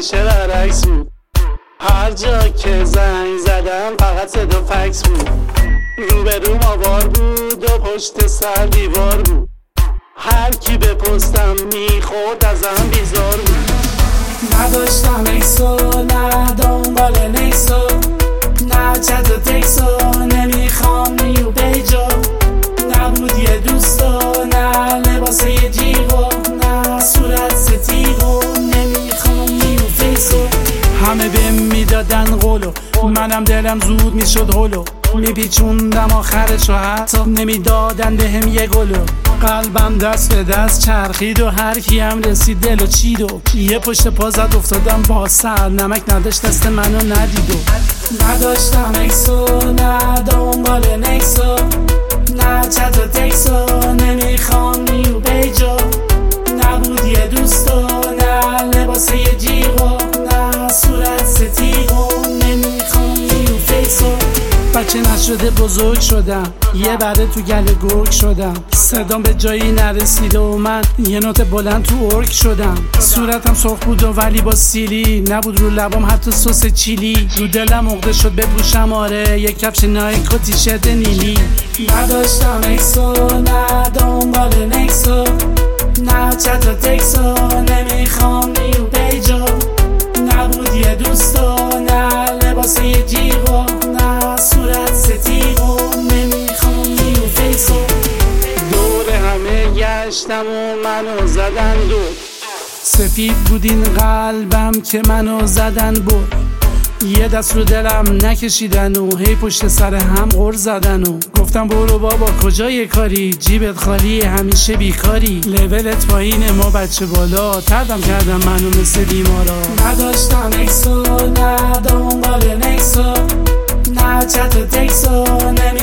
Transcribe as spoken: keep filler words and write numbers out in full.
همیشه برعکس بود. هر جا که زنگ زدم فقط صدا فکس بود. روبروم آوار بود و پشت سر دیوار بود. هر کی به پستم میخورد ازم بیزار بود. نداشتم ایکسو نه دنبال نیکسو، نه چت و تکسو، نمیخوام نیو بیجو. نبود یه دوستو نه لباس یه جیغو، نه صورت ستیغو، نمیخوام نیو فیسو. همه بهم میدادن قولو، منم دلم زود میشد هولو. میپیچوندم آخرشو حتی نمیدادن بهم یه گلو. قلبم دست به دست چرخید و هر کی هم رسید دلو چید و یه پشت پا زد افتادم با سر. نمک نداشت دست منو ندید و نداشتم ایکسو نه دنبال نیکسو، نه چت و تکسو، نمیخوام نیو بیجو. نبود یه دوستو نه لباس یه جیغو، نه صورت ستیغو، نمیخوام نیو فیسو. بچه نشده بزرگ شدم، یه بره تو گله گرگ شدم. صدام به جایی نرسیده و من یه نوت بلند تو ارگ شدم. صورتم سرخ بود و ولی با سیلی نبود، رو لبام حتی سس چیلی. رو دلم عقده شد بپوشم آره یه کفش نایک و تیشرت نیلی. نداشتم ایکسو نه دنبال نیکسو، نه چت و تکسو، نمیخوام نیو بیجو. نبود یه دوستو نه لباس یه جیغو، نه صورت ستیغو، نمیخوام نیو فیسو. دور همه گشتم و منو زدن دور. سفید بود این قلبم که منو زدن بود. یه دست رو دلم نکشیدن و هی پشت سر هم غر زدن و گفتم برو بابا کجای کاری، جیبت خالی همیشه بیکاری. لولت پایین ما بچه بالا، تردم کردم منو مثل بیمارا. نداشتم ایکسو نه دنبال نیکسو، نه چت و تکسو، نمی